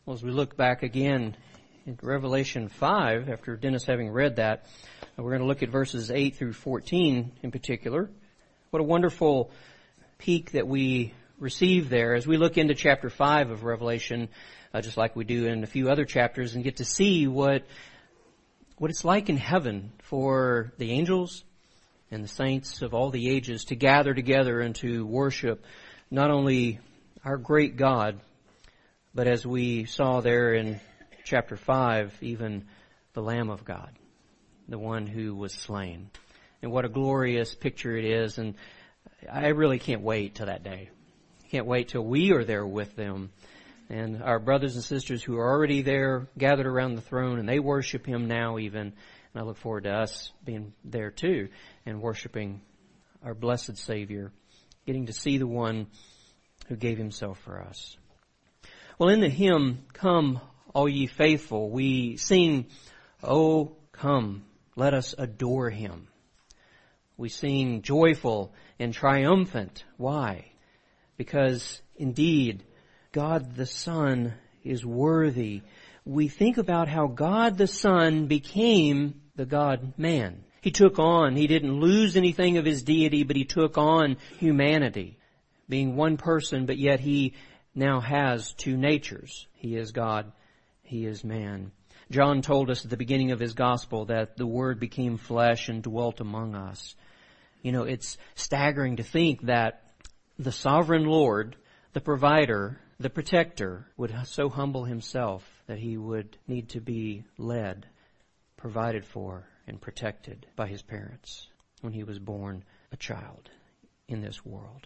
Well, as we look back again in Revelation 5, after Dennis having read that, we're going to look at verses 8 through 14 in particular. What a wonderful peek that we receive there as we look into chapter 5 of Revelation, just like we do in a few other chapters, and get to see what it's like in heaven for the angels and the saints of all the ages to gather together and to worship not only our great God, but as we saw there in chapter 5, even the Lamb of God, the one who was slain. And what a glorious picture it is. And I really can't wait till that day. Can't wait till we are there with them. And our brothers and sisters who are already there, gathered around the throne, and they worship Him now even. And I look forward to us being there too and worshiping our blessed Savior, getting to see the one who gave Himself for us. Well, in the hymn, Come, All Ye Faithful, we sing, Oh, come, let us adore Him. We sing joyful and triumphant. Why? Because indeed, God the Son is worthy. We think about how God the Son became the God-man. He took on, He didn't lose anything of His deity, but He took on humanity. Being one person, but yet He now has two natures. He is God, He is man. John told us at the beginning of his gospel that the Word became flesh and dwelt among us. You know, it's staggering to think that the sovereign Lord, the provider, the protector, would so humble Himself that He would need to be led, provided for, and protected by His parents when He was born a child in this world.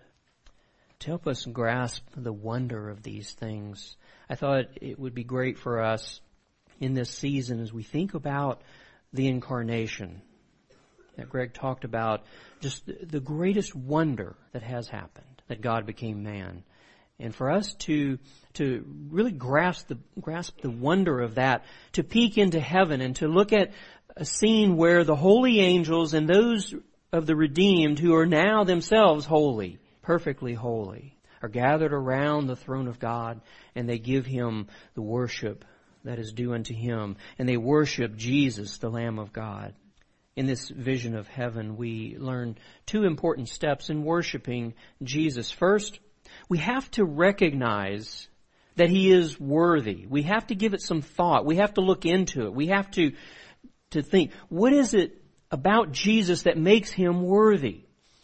To help us grasp the wonder of these things, I thought it would be great for us in this season as we think about the incarnation that Greg talked about, just the greatest wonder that has happened, that God became man. And for us to really grasp the wonder of that, to peek into heaven and to look at a scene where the holy angels and those of the redeemed who are now themselves holy, perfectly holy, are gathered around the throne of God, and they give Him the worship that is due unto Him, and they worship Jesus, the Lamb of God. In this vision of heaven, we learn two important steps in worshiping Jesus. First, we have to recognize that He is worthy. We have to give it some thought. We have to look into it. We have to think, what is it about Jesus that makes Him worthy?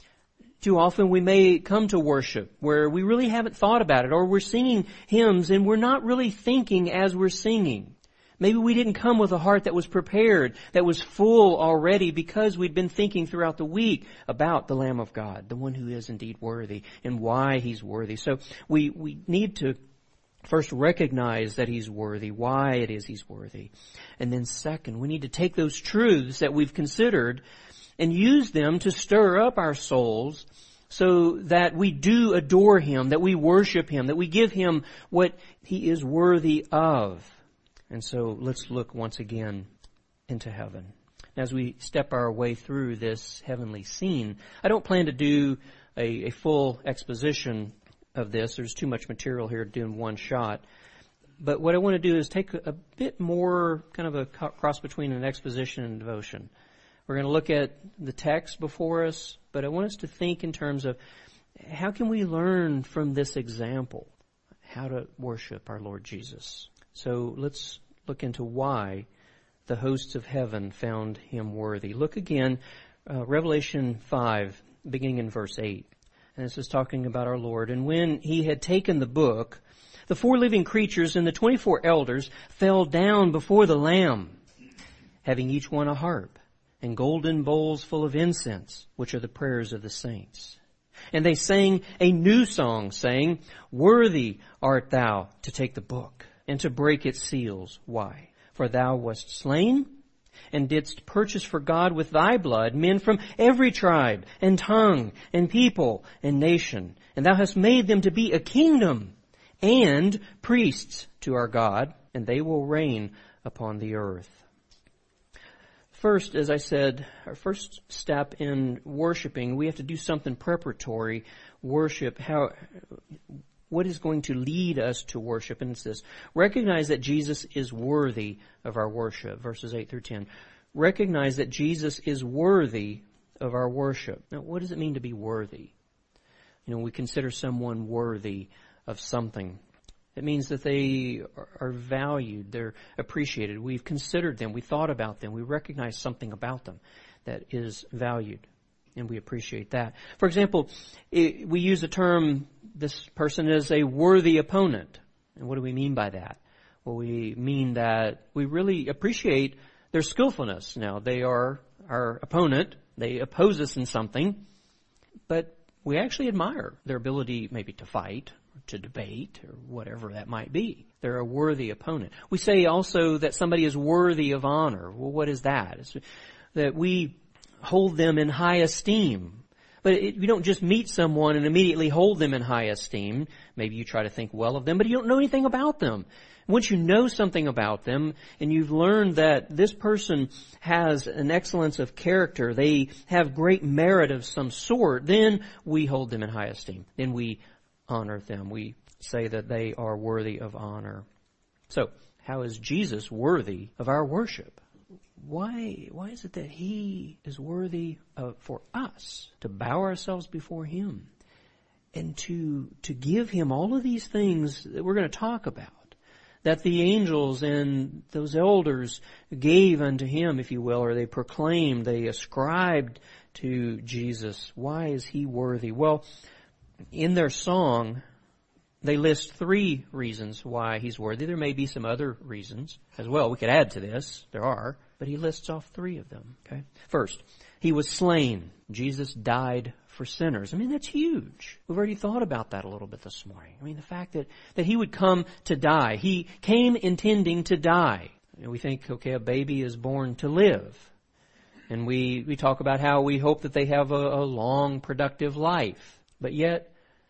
Too often we may come to worship where we really haven't thought about it, or we're singing hymns and we're not really thinking as we're singing. Maybe we didn't come with a heart that was prepared, that was full already because we'd been thinking throughout the week about the Lamb of God, the one who is indeed worthy and why He's worthy. So we need to first recognize that He's worthy, why it is He's worthy. And then second, we need to take those truths that we've considered and use them to stir up our souls so that we do adore Him, that we worship Him, that we give Him what He is worthy of. And so let's look once again into heaven. As we step our way through this heavenly scene, I don't plan to do a full exposition of this. There's too much material here to do in one shot. But what I want to do is take a bit more kind of a cross between an exposition and devotion. We're going to look at the text before us, but I want us to think in terms of how can we learn from this example how to worship our Lord Jesus. So let's look into why the hosts of heaven found Him worthy. Look again, Revelation 5, beginning in verse 8. And this is talking about our Lord. And when He had taken the book, the 4 living creatures and the 24 elders fell down before the Lamb, having each one a harp and golden bowls full of incense, which are the prayers of the saints. And they sang a new song, saying, Worthy art Thou to take the book and to break its seals. Why? For Thou wast slain and didst purchase for God with Thy blood men from every tribe and tongue and people and nation. And Thou hast made them to be a kingdom and priests to our God, and they will reign upon the earth. First, as I said, our first step in worshiping, we have to do something preparatory. Worship, what is going to lead us to worship? And it's this. Recognize that Jesus is worthy of our worship. Verses 8 through 10. Recognize that Jesus is worthy of our worship. Now, what does it mean to be worthy? We consider someone worthy of something. It means that they are valued, they're appreciated. We've considered them, we thought about them, we recognize something about them that is valued, and we appreciate that. For example, we use the term, this person is a worthy opponent. And what do we mean by that? Well, we mean that we really appreciate their skillfulness. Now, they are our opponent, they oppose us in something, but we actually admire their ability maybe to fight, to debate, or whatever that might be. They're a worthy opponent. We say also that somebody is worthy of honor. Well, what is that? It's that we hold them in high esteem. But we don't just meet someone and immediately hold them in high esteem. Maybe you try to think well of them, but you don't know anything about them. Once you know something about them and you've learned that this person has an excellence of character, they have great merit of some sort, then we hold them in high esteem. Then we honor them. We say that they are worthy of honor. So, how is Jesus worthy of our worship? Why is it that He is worthy for us to bow ourselves before Him and to give Him all of these things that we're going to talk about, that the angels and those elders gave unto Him, if you will, or they proclaimed, they ascribed to Jesus? Why is He worthy? Well, in their song, they list 3 reasons why He's worthy. There may be some other reasons as well. We could add to this. There are. But He lists off 3 of them. Okay. First, He was slain. Jesus died for sinners. I mean, that's huge. We've already thought about that a little bit this morning. I mean, the fact that He would come to die. He came intending to die. We think, okay, a baby is born to live. And we talk about how we hope that they have a long, productive life. But yet,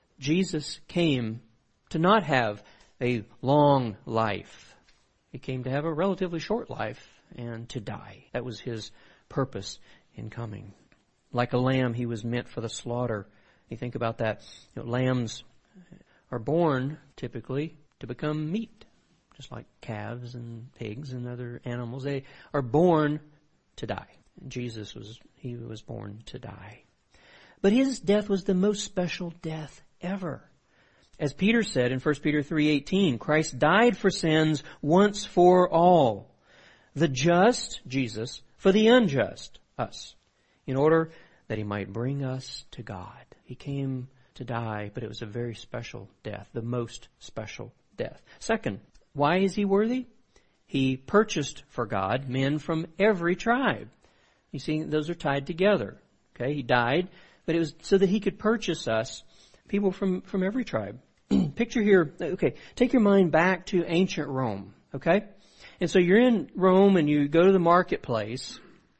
Jesus came to not have a long life. He came to have a relatively short life and to die. That was His purpose in coming. Like a lamb, He was meant for the slaughter. You think about that. Lambs are born typically to become meat, just like calves and pigs and other animals. They are born to die. Jesus was born to die. But His death was the most special death ever. As Peter said in 1 Peter 3:18, Christ died for sins once for all. The just, Jesus, for the unjust, us, in order that He might bring us to God. He came to die, but it was a very special death, the most special death. Second, why is He worthy? He purchased for God men from every tribe. You see, those are tied together. Okay, He died, but it was so that He could purchase us, people from every tribe. Picture here, okay, take your mind back to ancient Rome, okay? And so you're in Rome and you go to the marketplace,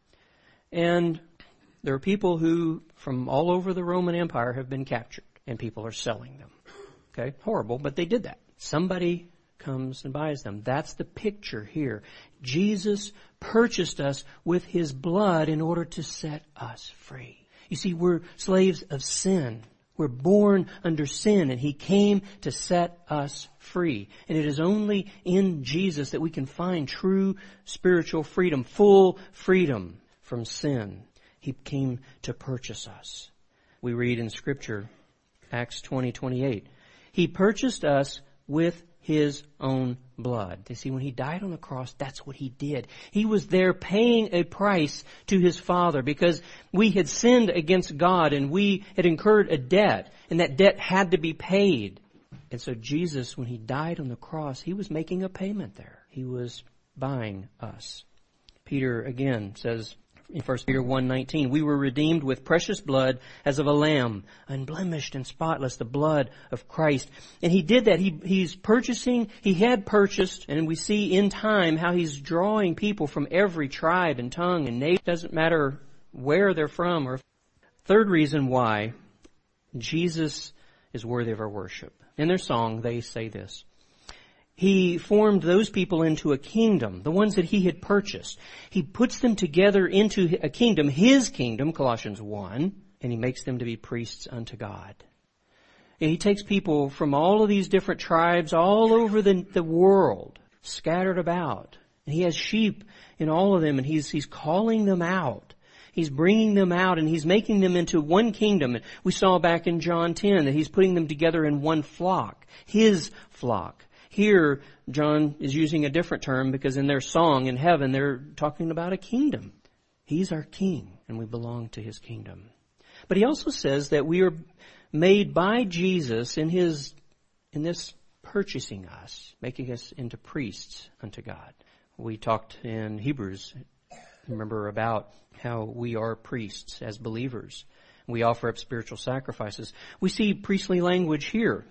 and there are people who from all over the Roman Empire have been captured, and people are selling them. Okay, horrible, but they did that. Somebody comes and buys them. That's the picture here. Jesus purchased us with His blood in order to set us free. You see, we're slaves of sin. We're born under sin, and He came to set us free. And it is only in Jesus that we can find true spiritual freedom, full freedom from sin. He came to purchase us. We read in Scripture, Acts 20:28, He purchased us with His own blood. You see, when He died on the cross, that's what He did. He was there paying a price to His Father because we had sinned against God and we had incurred a debt, and that debt had to be paid. And so Jesus, when He died on the cross, He was making a payment there. He was buying us. Peter again says in 1 Peter 1:19, we were redeemed with precious blood as of a lamb, unblemished and spotless, the blood of Christ. And He did that. He had purchased, and we see in time how He's drawing people from every tribe and tongue and nation. It doesn't matter where they're from. Or third reason why Jesus is worthy of our worship. In their song, they say this. He formed those people into a kingdom, the ones that He had purchased. He puts them together into a kingdom, His kingdom, Colossians 1, and He makes them to be priests unto God. He takes people from all of these different tribes all over the world, scattered about. And He has sheep in all of them, and He's calling them out. He's bringing them out, and He's making them into one kingdom. We saw back in John 10 that He's putting them together in one flock, His flock. Here, John is using a different term because in their song in heaven, they're talking about a kingdom. He's our king, and we belong to His kingdom. But He also says that we are made by Jesus in this purchasing us, making us into priests unto God. We talked in Hebrews, remember, about how we are priests as believers. We offer up spiritual sacrifices. We see priestly language here.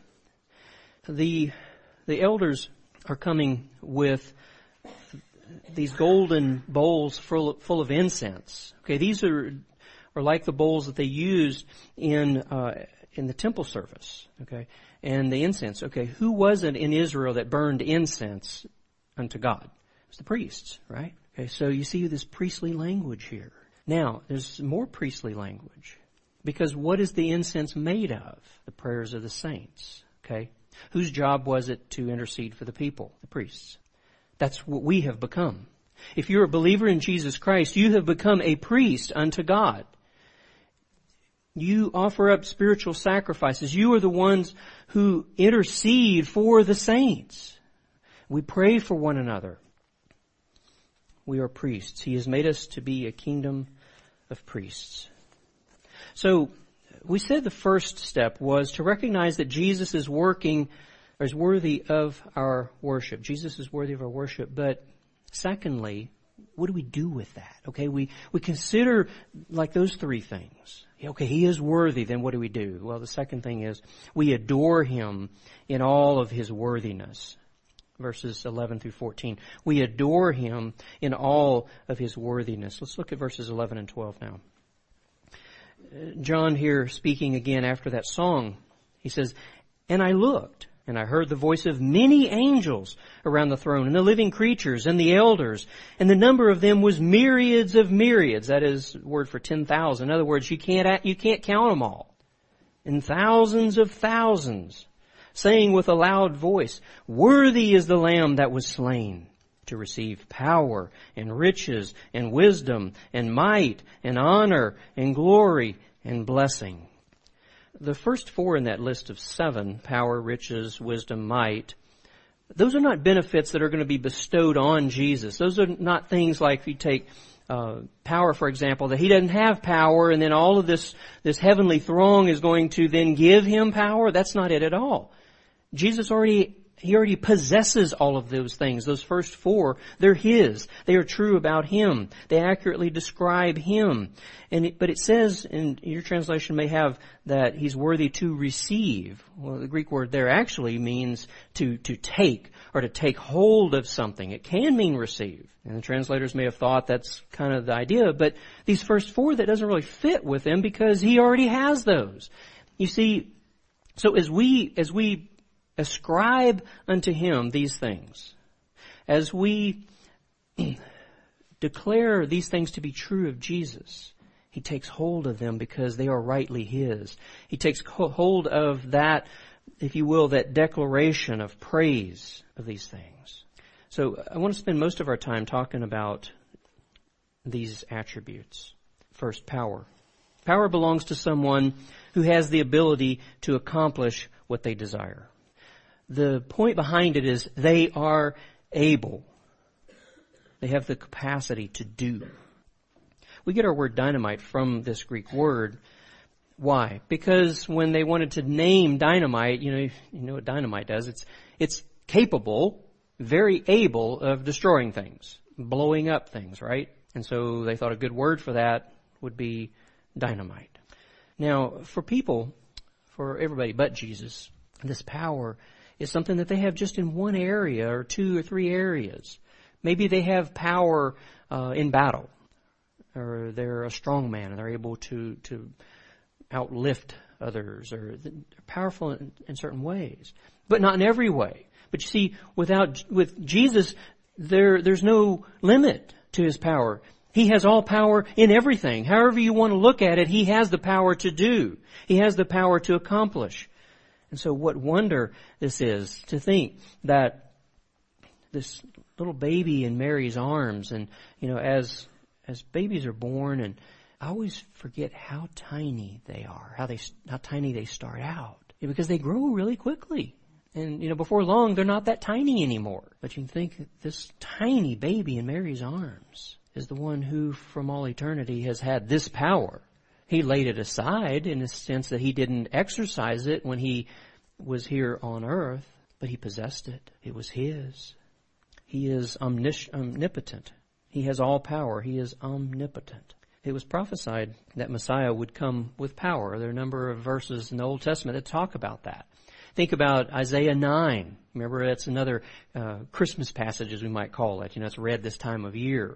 The elders are coming with these golden bowls full of incense. Okay, these are like the bowls that they used in the temple service. Okay, and the incense. Okay, who was it in Israel that burned incense unto God? It was the priests, right? Okay, so you see this priestly language here. Now, there's more priestly language. Because what is the incense made of? The prayers of the saints. Okay? Whose job was it to intercede for the people? The priests. That's what we have become. If you're a believer in Jesus Christ, you have become a priest unto God. You offer up spiritual sacrifices. You are the ones who intercede for the saints. We pray for one another. We are priests. He has made us to be a kingdom of priests. So, we said the first step was to recognize that Jesus is working, or is worthy of our worship. Jesus is worthy of our worship. But secondly, what do we do with that? Okay, we consider like those three things. Okay, He is worthy, then what do we do? Well, the second thing is we adore Him in all of His worthiness. Verses 11 through 14. We adore Him in all of His worthiness. Let's look at verses 11 and 12 now. John here speaking again after that song. He says, "And I looked, and I heard the voice of many angels around the throne, and the living creatures, and the elders, and the number of them was myriads of myriads." That is word for 10,000. In other words, you can't count them all. And thousands of thousands, saying with a loud voice, "Worthy is the Lamb that was slain to receive power and riches and wisdom and might and honor and glory and blessing." The first four in that list of 7, power, riches, wisdom, might, those are not benefits that are going to be bestowed on Jesus. Those are not things like if you take power, for example, that He doesn't have power and then all of this heavenly throng is going to then give Him power. That's not it at all. Jesus He already possesses all of those things. Those first 4, they're His. They are true about Him. They accurately describe Him. But it says, and your translation may have that He's worthy to receive. Well, the Greek word there actually means to take or to take hold of something. It can mean receive. And the translators may have thought that's kind of the idea. But these first 4, that doesn't really fit with Him because He already has those. You see, so as we ascribe unto Him these things, as we declare these things to be true of Jesus, He takes hold of them because they are rightly His. He takes hold of that, if you will, that declaration of praise of these things. So I want to spend most of our time talking about these attributes. First, power. Power belongs to someone who has the ability to accomplish what they desire. The point behind it is they are able. They have the capacity to do. We get our word dynamite from this Greek word. Why? Because when they wanted to name dynamite, you know what dynamite does. It's capable, very able of destroying things, blowing up things, right? And so they thought a good word for that would be dynamite. Now, for people, for everybody but Jesus, this power is something that they have just in one area or 2 or 3 areas. Maybe they have power in battle, or they're a strong man and they're able to outlift others, or they're powerful in certain ways, but not in every way. But you see, with Jesus, there's no limit to His power. He has all power in everything. However you want to look at it, He has the power to do. He has the power to accomplish. And so what wonder this is to think that this little baby in Mary's arms, and as babies are born, and I always forget how tiny they are, how tiny they start out, because they grow really quickly. And before long they're not that tiny anymore. But you can think that this tiny baby in Mary's arms is the one who from all eternity has had this power. He laid it aside in the sense that he didn't exercise it when he was here on earth, but he possessed it. It was his. He is omnipotent. He has all power. He is omnipotent. It was prophesied that Messiah would come with power. There are a number of verses in the Old Testament that talk about that. Think about Isaiah 9. Remember, that's another Christmas passage, as we might call it. It's read this time of year.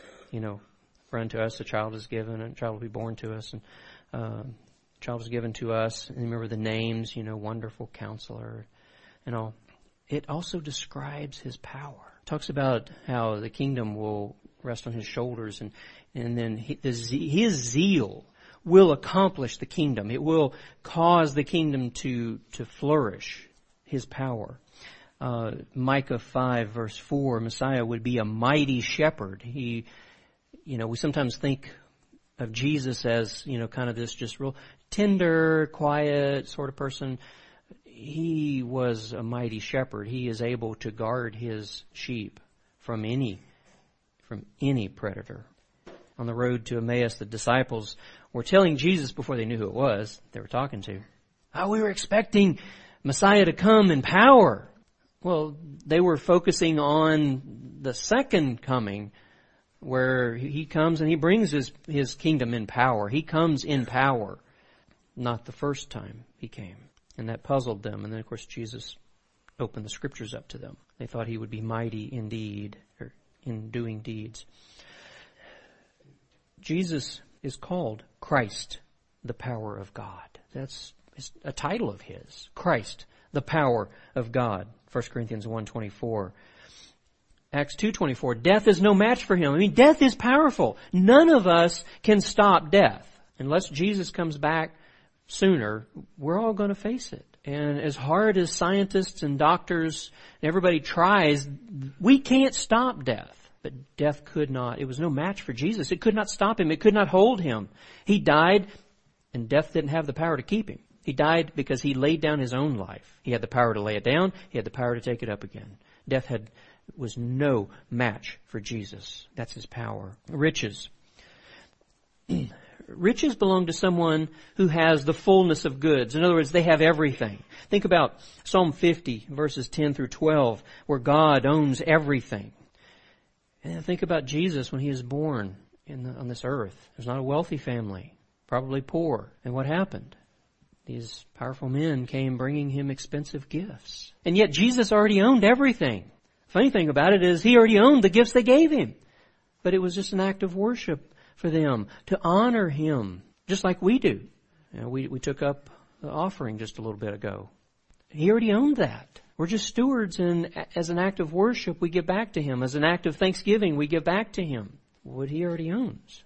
For unto us a child is given, and a child will be born to us, and a child is given to us. And remember the names, Wonderful Counselor and all. It also describes his power. It talks about how the kingdom will rest on his shoulders, and then his zeal will accomplish the kingdom. It will cause the kingdom to flourish, his power. Micah 5 verse 4, Messiah would be a mighty shepherd. We sometimes think of Jesus as, kind of this just real tender, quiet sort of person. He was a mighty shepherd. He is able to guard his sheep from any predator. On the road to Emmaus, the disciples were telling Jesus before they knew who it was they were talking to, we were expecting Messiah to come in power. Well, they were focusing on the second coming, where he comes and he brings his kingdom in power. He comes in power, not the first time he came. And that puzzled them. And then, of course, Jesus opened the scriptures up to them. They thought he would be mighty indeed, or in doing deeds. Jesus is called Christ, the power of God. That's a title of his. Christ, the power of God. 1 Corinthians 1:24. Acts 2:24, death is no match for him. Death is powerful. None of us can stop death. Unless Jesus comes back sooner, we're all going to face it. And as hard as scientists and doctors and everybody tries, we can't stop death. But death could not. It was no match for Jesus. It could not stop him. It could not hold him. He died, and death didn't have the power to keep him. He died because he laid down his own life. He had the power to lay it down. He had the power to take it up again. Death was no match for Jesus. That's his power. Riches. Riches belong to someone who has the fullness of goods. In other words, they have everything. Think about Psalm 50, verses 10 through 12, where God owns everything. And think about Jesus when he was born on this earth. There's not a wealthy family, probably poor. And what happened? These powerful men came bringing him expensive gifts. And yet Jesus already owned everything. Funny thing about it is he already owned the gifts they gave him. But it was just an act of worship for them to honor him, just like we do. We took up the offering just a little bit ago. He already owned that. We're just stewards, and as an act of worship, we give back to him. As an act of thanksgiving, we give back to him what he already owns.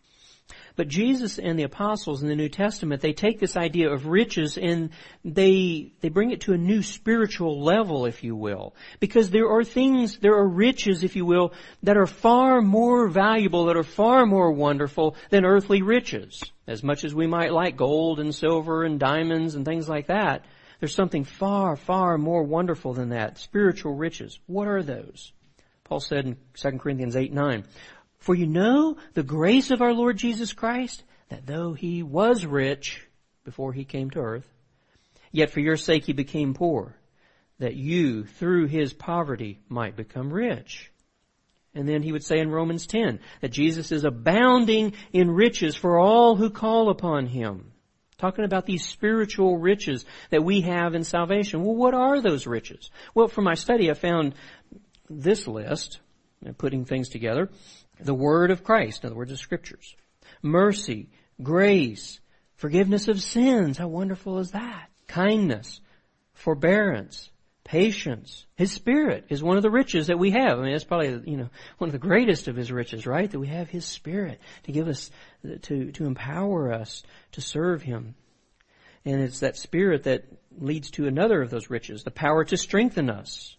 But Jesus and the apostles in the New Testament, they take this idea of riches and they bring it to a new spiritual level, if you will. Because there are riches, if you will, that are far more valuable, that are far more wonderful than earthly riches. As much as we might like gold and silver and diamonds and things like that, there's something far, far more wonderful than that. Spiritual riches. What are those? Paul said in 2 Corinthians 8:9, "For you know the grace of our Lord Jesus Christ, that though he was rich before he came to earth, yet for your sake he became poor, that you through his poverty might become rich." And then he would say in Romans 10 that Jesus is abounding in riches for all who call upon him. Talking about these spiritual riches that we have in salvation. Well, what are those riches? Well, for my study, I found this list, putting things together. The Word of Christ, in other words, the Scriptures. Mercy, grace, forgiveness of sins. How wonderful is that? Kindness, forbearance, patience. His Spirit is one of the riches that we have. That's probably, one of the greatest of His riches, right? That we have His Spirit to give us, to empower us to serve Him. And it's that Spirit that leads to another of those riches, the power to strengthen us.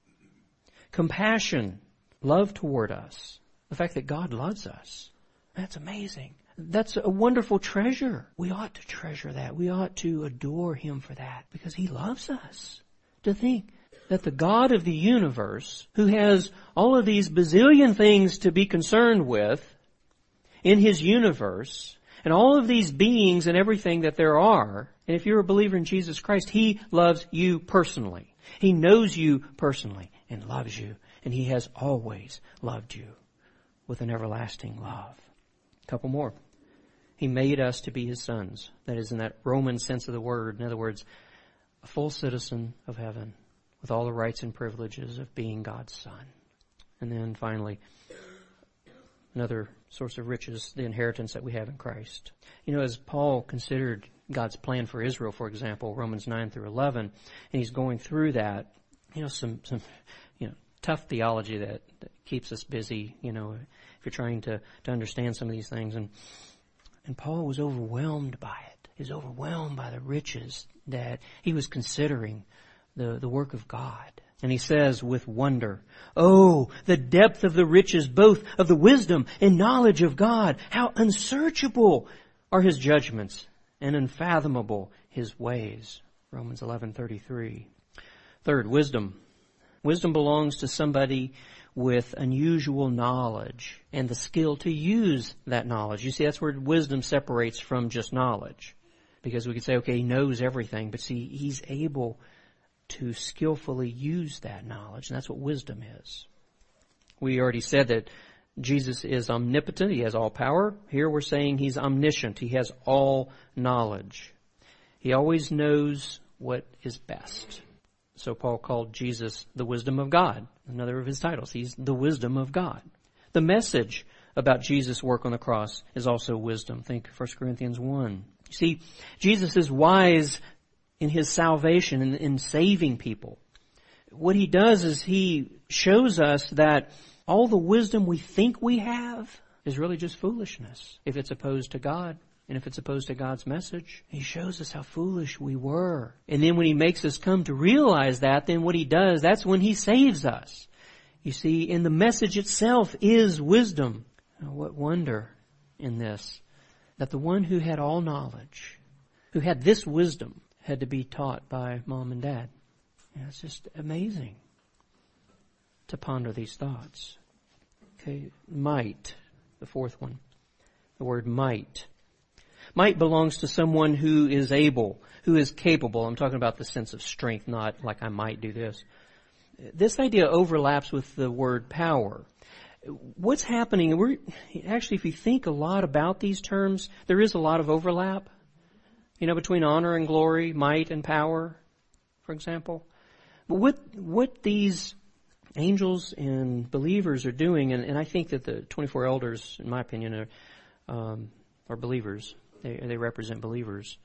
Compassion, love toward us. The fact that God loves us. That's amazing. That's a wonderful treasure. We ought to treasure that. We ought to adore Him for that because He loves us. To think that the God of the universe, who has all of these bazillion things to be concerned with in His universe, and all of these beings and everything that there are, and if you're a believer in Jesus Christ, He loves you personally. He knows you personally and loves you, and He has always loved you with an everlasting love. A couple more. He made us to be His sons. That is in that Roman sense of the word. In other words, a full citizen of heaven with all the rights and privileges of being God's son. And then finally, another source of riches, the inheritance that we have in Christ. You know, as Paul considered God's plan for Israel, for example, Romans 9 through 11, and he's going through that, some tough theology that keeps us busy, if you're trying to understand some of these things. And Paul was overwhelmed by it. He was overwhelmed by the riches that he was considering the work of God. And he says with wonder, "Oh, the depth of the riches, both of the wisdom and knowledge of God. How unsearchable are His judgments and unfathomable His ways." Romans 11:33. Third, wisdom. Wisdom belongs to somebody with unusual knowledge and the skill to use that knowledge. You see, that's where wisdom separates from just knowledge. Because we could say, okay, he knows everything, but see, he's able to skillfully use that knowledge, and that's what wisdom is. We already said that Jesus is omnipotent, He has all power. Here we're saying He's omniscient, He has all knowledge. He always knows what is best. So Paul called Jesus the wisdom of God, another of His titles. He's the wisdom of God. The message about Jesus' work on the cross is also wisdom. Think 1 Corinthians 1. You see, Jesus is wise in His salvation and in saving people. What He does is He shows us that all the wisdom we think we have is really just foolishness if it's opposed to God. And if it's opposed to God's message, He shows us how foolish we were. And then when He makes us come to realize that, then what He does, that's when He saves us. You see, and the message itself is wisdom. Now, what wonder in this, that the one who had all knowledge, who had this wisdom, had to be taught by mom and dad. It's just amazing to ponder these thoughts. Okay, might, the fourth one. The word might. Might belongs to someone who is able, who is capable. I'm talking about the sense of strength, not like I might do this. This idea overlaps with the word power. What's happening, actually, if you think a lot about these terms, there is a lot of overlap, between honor and glory, might and power, for example. But what these angels and believers are doing, and I think that the 24 elders, in my opinion, are believers. They represent believers.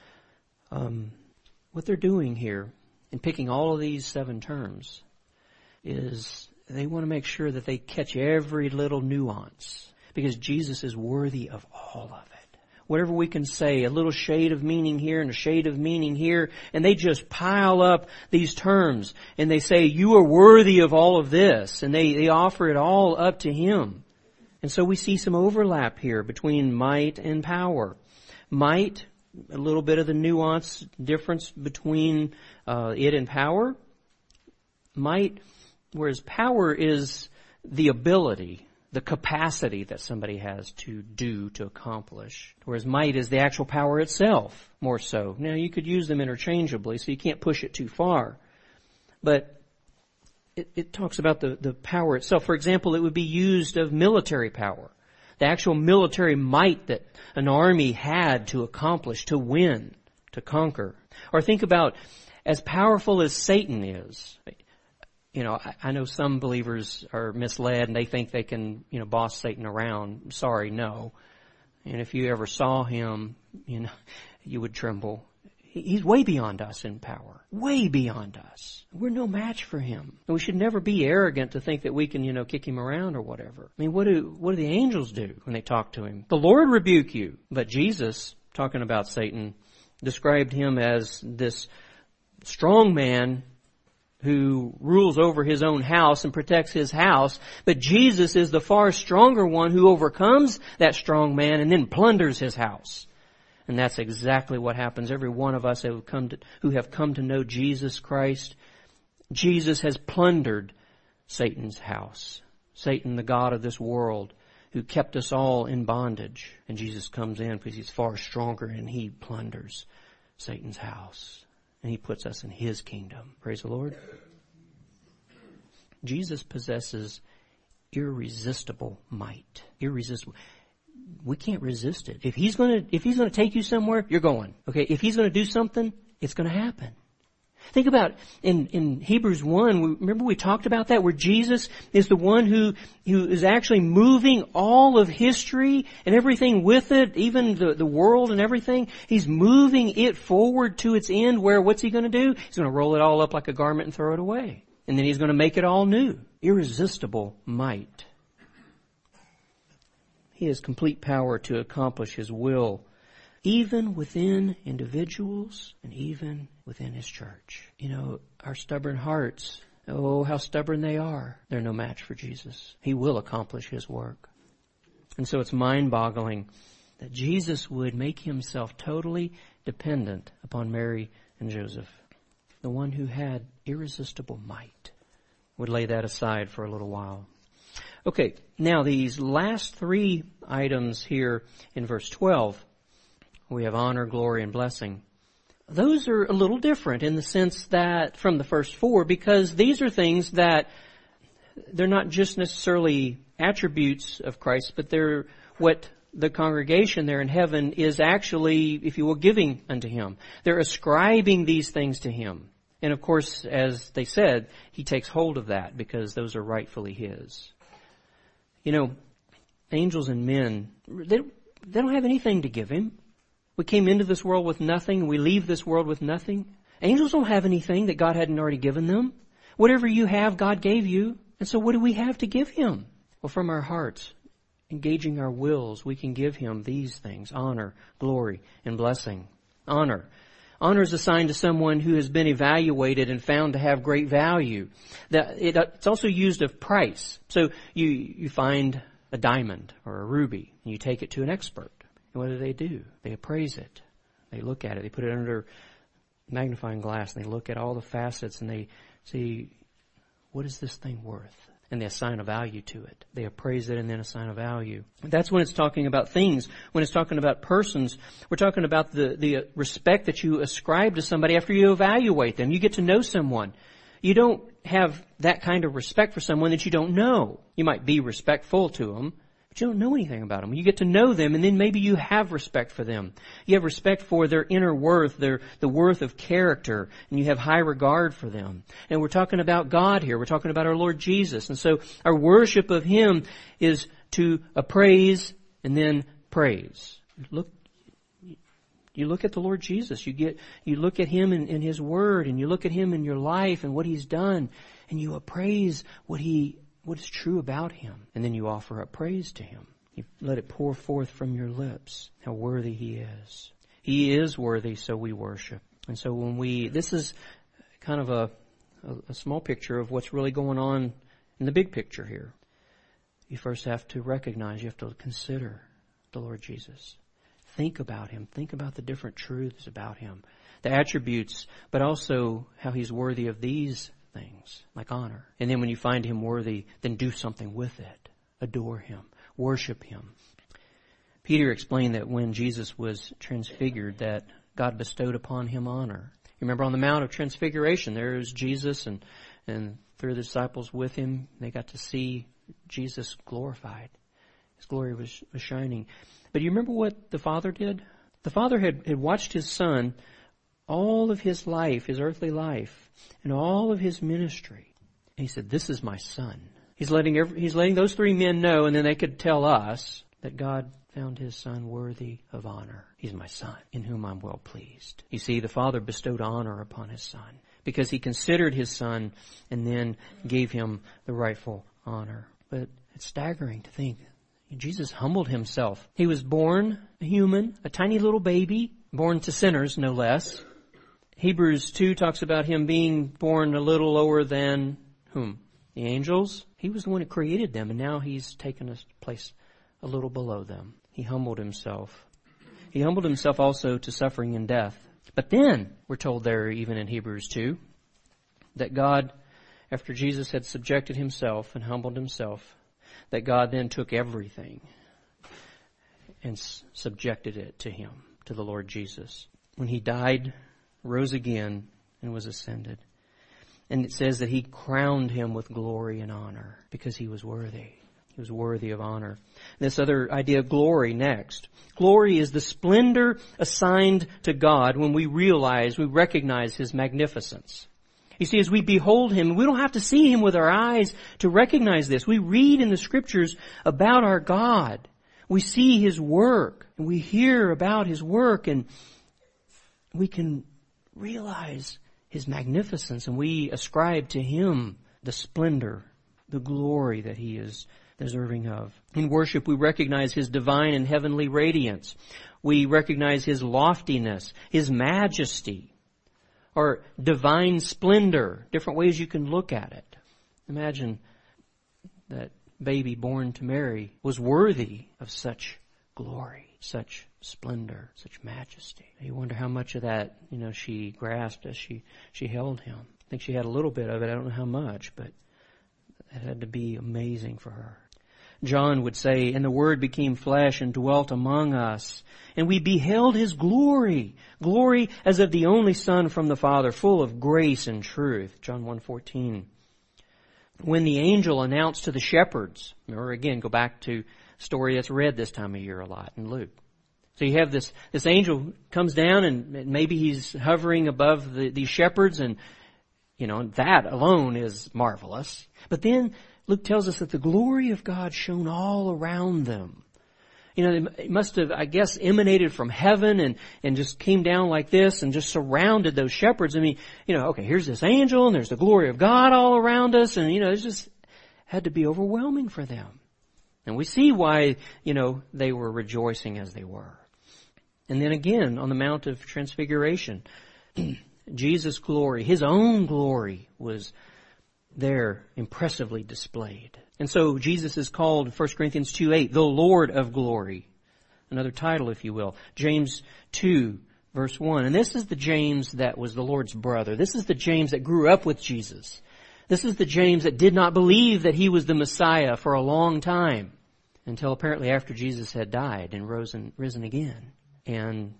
What they're doing here in picking all of these 7 terms is they want to make sure that they catch every little nuance because Jesus is worthy of all of it. Whatever we can say, a little shade of meaning here and a shade of meaning here, and they just pile up these terms and they say, you are worthy of all of this, and they offer it all up to Him. And so we see some overlap here between might and power. Might, a little bit of the nuance difference between it and power. Might, whereas power is the ability, the capacity that somebody has to do, to accomplish. Whereas might is the actual power itself, more so. Now, you could use them interchangeably, so you can't push it too far. But it talks about the power itself. For example, it would be used of military power. The actual military might that an army had to accomplish, to win, to conquer. Or think about as powerful as Satan is. I know some believers are misled and they think they can, boss Satan around. Sorry, no. And if you ever saw him, you would tremble. He's way beyond us in power. Way beyond us. We're no match for Him. And we should never be arrogant to think that we can, kick Him around or whatever. I mean, what do the angels do when they talk to Him? The Lord rebuke you. But Jesus, talking about Satan, described him as this strong man who rules over his own house and protects his house, but Jesus is the far stronger one who overcomes that strong man and then plunders his house. And that's exactly what happens. Every one of us who have come to know Jesus Christ, Jesus has plundered Satan's house. Satan, the god of this world, who kept us all in bondage. And Jesus comes in because he's far stronger and he plunders Satan's house. And he puts us in his kingdom. Praise the Lord. Jesus possesses irresistible might. Irresistible. We can't resist it. If he's going to take you somewhere, you're going. Okay? If he's going to do something, it's going to happen. Think about in Hebrews 1, remember we talked about that, where Jesus is the one who is actually moving all of history and everything with it, even the world and everything. He's moving it forward to its end where what's he going to do? He's going to roll it all up like a garment and throw it away. And then he's going to make it all new. Irresistible might. He has complete power to accomplish his will, even within individuals and even within his church. You know, our stubborn hearts, oh, how stubborn they are. They're no match for Jesus. He will accomplish his work. And so it's mind-boggling that Jesus would make himself totally dependent upon Mary and Joseph. The one who had irresistible might would lay that aside for a little while. Okay, now these last three items here in verse 12, we have honor, glory, and blessing. Those are a little different in the sense that from the first four, because these are things that they're not just necessarily attributes of Christ, but they're what the congregation there in heaven is actually, if you will, giving unto him. They're ascribing these things to him. And of course, as they said, he takes hold of that because those are rightfully his. You know, angels and men, they don't have anything to give him. We came into this world with nothing, and we leave this world with nothing. Angels don't have anything that God hadn't already given them. Whatever you have, God gave you. And so what do we have to give him? Well, from our hearts, engaging our wills, we can give him these things: honor, glory, and blessing. Honor. Honor is assigned to someone who has been evaluated and found to have great value. It's also used of price. So you find a diamond or a ruby, and you take it to an expert. And what do? They appraise it. They look at it. They put it under magnifying glass, and they look at all the facets, and they see, what is this thing worth? And they assign a value to it. They appraise it and then assign a value. That's when it's talking about things. When it's talking about persons, we're talking about the respect that you ascribe to somebody after you evaluate them. You get to know someone. You don't have that kind of respect for someone that you don't know. You might be respectful to them, but you don't know anything about them. You get to know them, and then maybe you have respect for them. You have respect for their inner worth, the worth of character, and you have high regard for them. And we're talking about God here. We're talking about our Lord Jesus. And so our worship of him is to appraise and then praise. You look at the Lord Jesus. You look at him in his word, and you look at him in your life and what he's done, and you appraise what is true about him. And then you offer up praise to him. You let it pour forth from your lips how worthy he is. He is worthy, so we worship. And so this is kind of a small picture of what's really going on in the big picture here. You first have to recognize, you have to consider the Lord Jesus. Think about him. Think about the different truths about him. The attributes, but also how he's worthy of these things, like honor. And then when you find him worthy, then do something with it. Adore him. Worship him. Peter explained that when Jesus was transfigured, that God bestowed upon him honor. You remember on the Mount of Transfiguration, there is Jesus and three of the disciples with him. They got to see Jesus glorified. His glory was shining. But you remember what the Father did? The Father had watched his Son all of his life, his earthly life, and all of his ministry. And he said, "This is my Son." He's letting those three men know, and then they could tell us that God found his Son worthy of honor. He's my Son, in whom I'm well pleased. You see, the Father bestowed honor upon his Son because he considered his Son and then gave him the rightful honor. But it's staggering to think. Jesus humbled himself. He was born a human, a tiny little baby, born to sinners, no less. Hebrews 2 talks about him being born a little lower than whom? The angels. He was the one who created them, and now he's taken a place a little below them. He humbled himself. He humbled himself also to suffering and death. But then, we're told there even in Hebrews 2, that God, after Jesus had subjected himself and humbled himself, that God then took everything and subjected it to him, to the Lord Jesus. When he died, rose again, and was ascended. And it says that he crowned him with glory and honor because he was worthy. He was worthy of honor. This other idea of glory next. Glory is the splendor assigned to God when we recognize his magnificence. You see, as we behold him, we don't have to see him with our eyes to recognize this. We read in the scriptures about our God. We see his work, and we hear about his work, and we can realize his magnificence, and we ascribe to him the splendor, the glory that he is deserving of. In worship, we recognize his divine and heavenly radiance. We recognize his loftiness, his majesty, or divine splendor, different ways you can look at it. Imagine that baby born to Mary was worthy of such glory, such splendor, such majesty. You wonder how much of that, she grasped as she held him. I think she had a little bit of it. I don't know how much, but it had to be amazing for her. John would say, "And the Word became flesh and dwelt among us, and we beheld his glory, glory as of the only Son from the Father, full of grace and truth." John 1:14. When the angel announced to the shepherds, remember again, go back to a story that's read this time of year a lot in Luke. So you have this angel comes down, and maybe he's hovering above these shepherds, and that alone is marvelous. But then Luke tells us that the glory of God shone all around them. It must have, I guess, emanated from heaven and just came down like this and just surrounded those shepherds. Okay, here's this angel, and there's the glory of God all around us, and it just had to be overwhelming for them. And we see why, they were rejoicing as they were. And then again, on the Mount of Transfiguration, Jesus' glory, his own glory, was there impressively displayed. And so Jesus is called in 1 Corinthians 2:8, the Lord of glory. Another title, if you will. James 2, verse 1. And this is the James that was the Lord's brother. This is the James that grew up with Jesus. This is the James that did not believe that he was the Messiah for a long time, until apparently after Jesus had died and risen again. And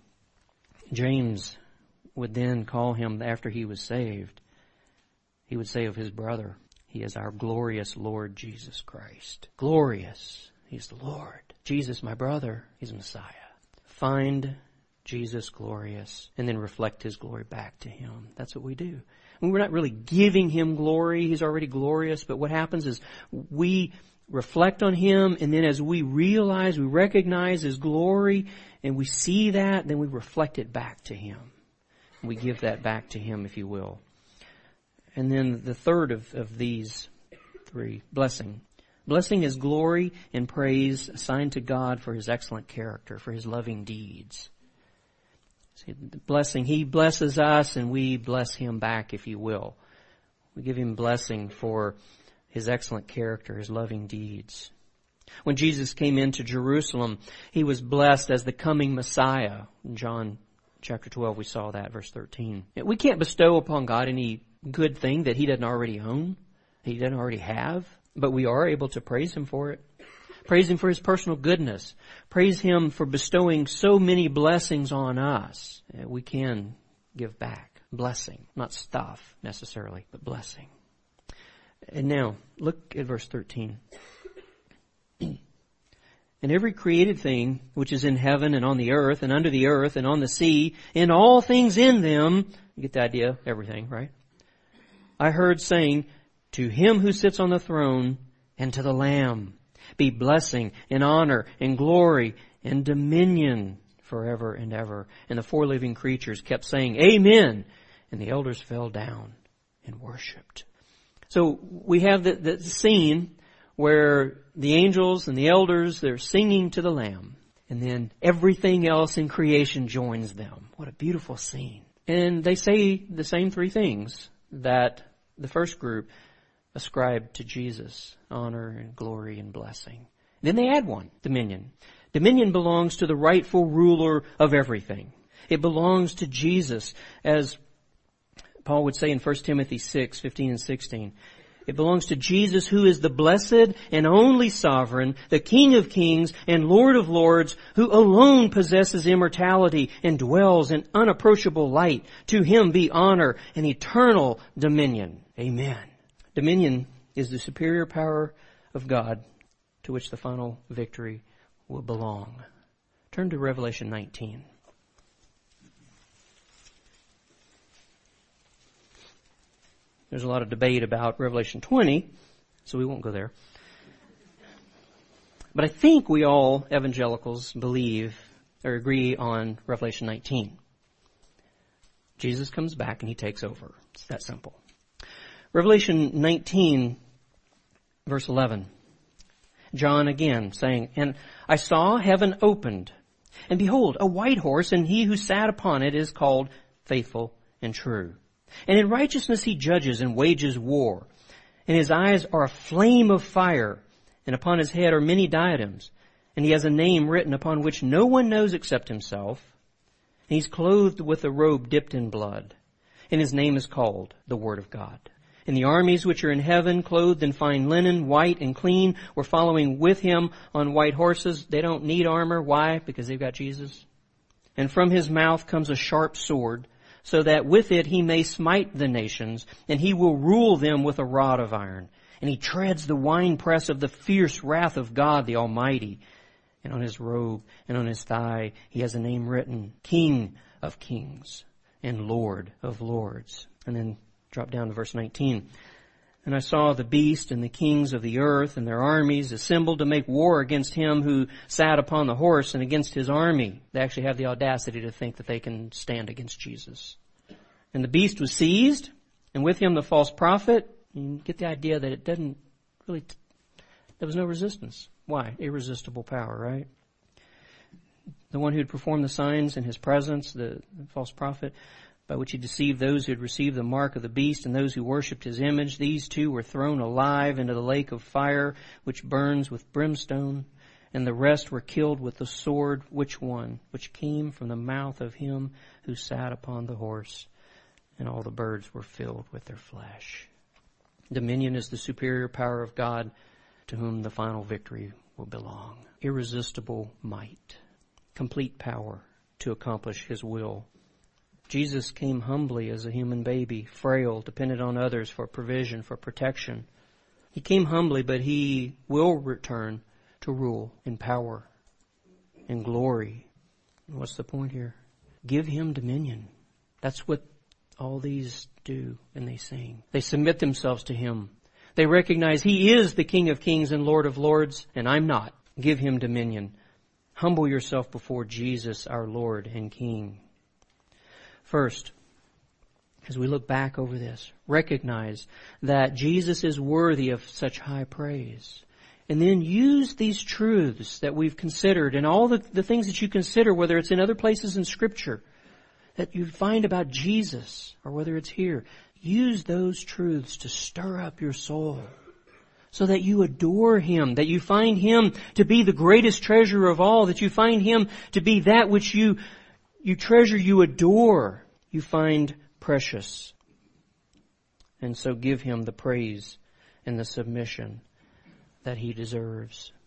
James would then call him, after he was saved, he would say of his brother, "He is our glorious Lord Jesus Christ." Glorious. He's the Lord. Jesus, my brother, he's Messiah. Find Jesus glorious and then reflect his glory back to him. That's what we do. We're not really giving him glory. He's already glorious. But what happens is we reflect on him, and then as we recognize his glory, and we see that, then we reflect it back to him. We give that back to him, if you will. And then the third of these three, blessing. Blessing is glory and praise assigned to God for his excellent character, for his loving deeds. See, blessing, he blesses us and we bless him back, if you will. We give him blessing for his excellent character, his loving deeds. When Jesus came into Jerusalem, he was blessed as the coming Messiah. In John chapter 12, we saw that, verse 13. We can't bestow upon God any good thing that he doesn't already own, he doesn't already have, but we are able to praise him for it. Praise him for his personal goodness. Praise him for bestowing so many blessings on us. We can give back blessing, not stuff necessarily, but blessing. And now, look at verse 13. And every created thing which is in heaven and on the earth and under the earth and on the sea, and all things in them, you get the idea, everything, right? I heard saying, to him who sits on the throne and to the Lamb be blessing and honor and glory and dominion forever and ever. And the four living creatures kept saying, Amen. And the elders fell down and worshipped. So we have the scene where the angels and the elders, they're singing to the Lamb. And then everything else in creation joins them. What a beautiful scene. And they say the same three things that the first group ascribed to Jesus: honor and glory and blessing. Then they add one: dominion. Dominion belongs to the rightful ruler of everything. It belongs to Jesus, as Paul would say in 1 Timothy 6:15 and 16. It belongs to Jesus, who is the blessed and only sovereign, the King of kings and Lord of lords, who alone possesses immortality and dwells in unapproachable light. To him be honor and eternal dominion. Amen. Dominion is the superior power of God to which the final victory will belong. Turn to Revelation 19. There's a lot of debate about Revelation 20, so we won't go there. But I think we all evangelicals believe or agree on Revelation 19. Jesus comes back and he takes over. It's that simple. Revelation 19, verse 11. John again saying, "And I saw heaven opened, and behold, a white horse, and he who sat upon it is called Faithful and True. And in righteousness he judges and wages war. And his eyes are a flame of fire, and upon his head are many diadems. And he has a name written upon which no one knows except himself. And he's clothed with a robe dipped in blood. And his name is called the Word of God. And the armies which are in heaven, clothed in fine linen, white and clean, were following with him on white horses." They don't need armor. Why? Because they've got Jesus. "And from his mouth comes a sharp sword, so that with it he may smite the nations, and he will rule them with a rod of iron. And he treads the winepress of the fierce wrath of God the Almighty. And on his robe and on his thigh he has a name written, King of Kings and Lord of Lords." And then drop down to verse 19. "And I saw the beast and the kings of the earth and their armies assembled to make war against him who sat upon the horse and against his army." They actually have the audacity to think that they can stand against Jesus. "And the beast was seized, and with him the false prophet." You get the idea that it doesn't really, there was no resistance. Why? Irresistible power, right? "The one who had performed the signs in his presence," the false prophet, "by which he deceived those who had received the mark of the beast and those who worshipped his image. These two were thrown alive into the lake of fire, which burns with brimstone. And the rest were killed with the sword." Which one? "Which came from the mouth of him who sat upon the horse. And all the birds were filled with their flesh." Dominion is the superior power of God to whom the final victory will belong. Irresistible might. Complete power to accomplish his will. Jesus came humbly as a human baby, frail, dependent on others for provision, for protection. He came humbly, but he will return to rule in power, in glory. And what's the point here? Give him dominion. That's what all these do, and they sing. They submit themselves to him. They recognize he is the King of kings and Lord of lords, and I'm not. Give him dominion. Humble yourself before Jesus, our Lord and King. First, as we look back over this, recognize that Jesus is worthy of such high praise. And then use these truths that we've considered and all the things that you consider, whether it's in other places in Scripture that you find about Jesus or whether it's here. Use those truths to stir up your soul so that you adore him, that you find him to be the greatest treasure of all, that you find him to be that which you treasure, you adore, you find precious. And so give him the praise and the submission that he deserves.